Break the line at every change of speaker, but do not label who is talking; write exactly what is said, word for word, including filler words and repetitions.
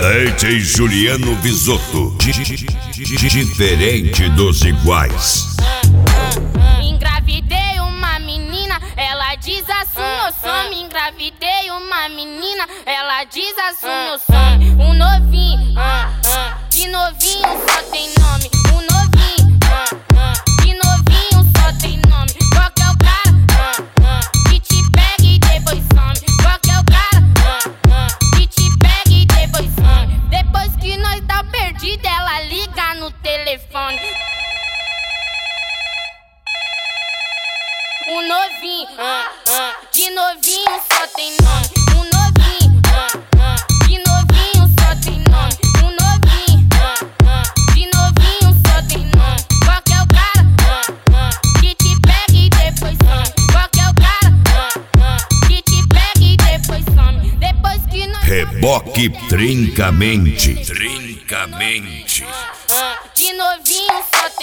D J Juliano Visotto, diferente dos iguais.
Engravidei uma menina, ela diz assim meu some. Engravidei uma menina, ela diz assim meu some. Um novinho, de novinho só tem nome. Um novinho, de novinho só tem nome. Qual que é o cara que te pega e depois some? Qual que é o cara que te pega e depois some? Depois que nós tá perdido, ela liga no telefone. Um novinho, de novinho só tem nome. Um novinho, de novinho só tem nome. Um novinho, de novinho só tem nome. Qual que é o cara que te pega e depois some? Qual que é o cara que te pega e depois some? Depois que nós
Reboque trincamente, trincamente.
de novinho só